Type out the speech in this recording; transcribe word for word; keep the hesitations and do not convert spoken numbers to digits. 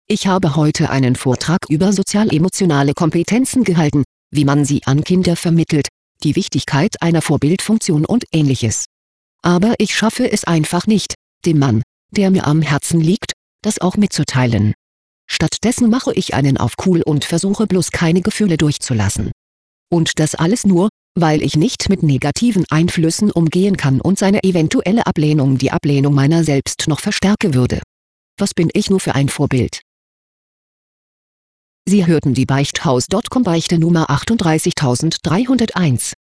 Ich habe heute einen Vortrag über sozial-emotionale Kompetenzen gehalten, wie man sie an Kinder vermittelt, die Wichtigkeit einer Vorbildfunktion und Ähnliches. Aber ich schaffe es einfach nicht, dem Mann, der mir am Herzen liegt, das auch mitzuteilen. Stattdessen mache ich einen auf cool und versuche bloß keine Gefühle durchzulassen. Und das alles nur, weil ich nicht mit negativen Einflüssen umgehen kann und seine eventuelle Ablehnung die Ablehnung meiner selbst noch verstärken würde. Was bin ich nur für ein Vorbild? Sie hörten die Beichthaus Punkt com Beichte Nummer achtunddreißigtausenddreihunderteins.